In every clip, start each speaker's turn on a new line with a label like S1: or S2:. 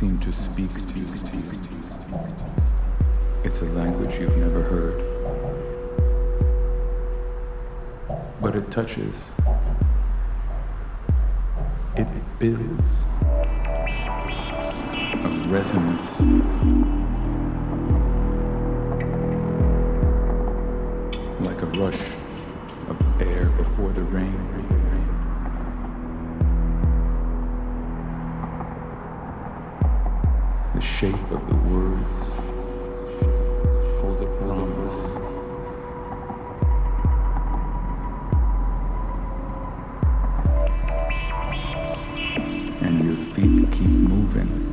S1: seem to speak to you. It's a language you've never heard, but it touches, it builds a resonance like a rush of air before the rain. The shape of the words hold a promise. And your feet keep moving.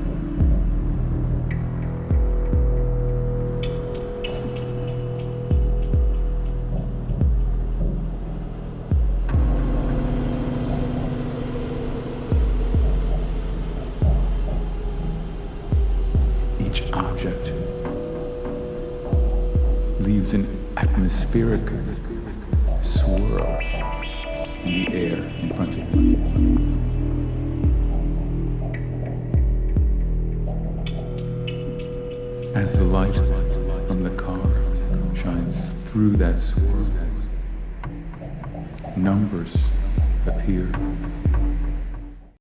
S1: Each object leaves an atmospheric swirl in the air in front of you. As the light from the car shines through that swirl, numbers appear.